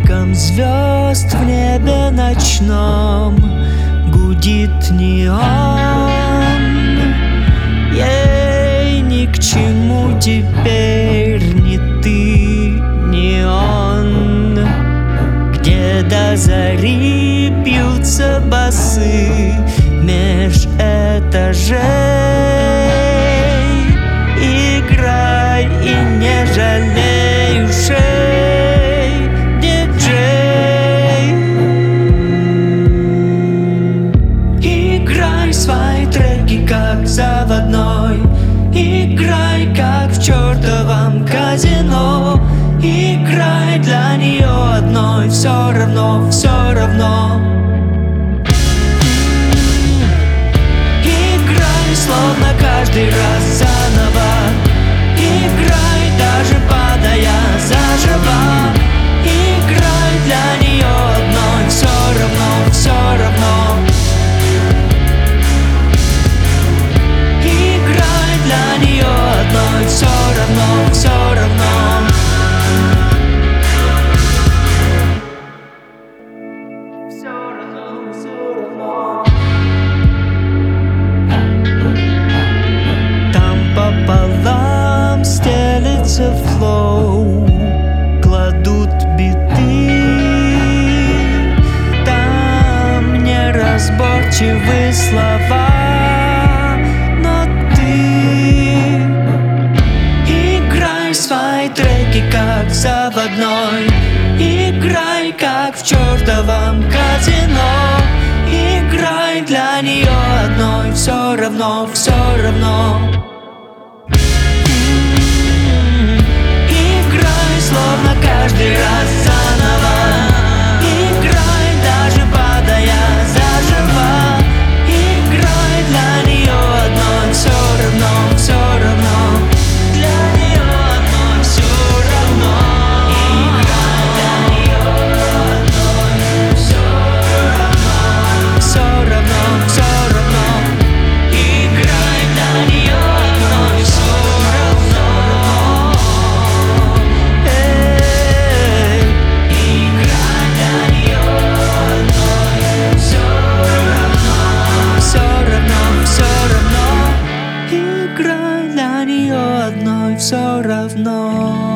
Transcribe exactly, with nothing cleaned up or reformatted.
бликом звезд в небе ночном гудит неон. Ей ни к чему теперь ни ты, ни он. Где до зари бьются басы меж этажей. Играй и не жалей ушей, диджей. Играй свои треки как заводной, играй как в чертовом казино. Играй для нее одной, все равно, все равно. Играй, словно каждый раз заново. Играй, даже падая заживо. Играй для нее одной, все равно, все равно. Играй для нее одной, все равно, все равно. Пополам стелится флоу, кладут биты. Там неразборчивые слова, но ты играй свои треки как заводной. Играй как в чертовом казино. Играй для нее одной, все равно, все равно. Словно каждый раз заново. Играй, даже падая заживо. Играй для нее одной, все равно, все равно. Для нее одной, все равно. Играй для нее одной, все равно. Все равно, все равно. Играй для нее одной, все равно. Все равно.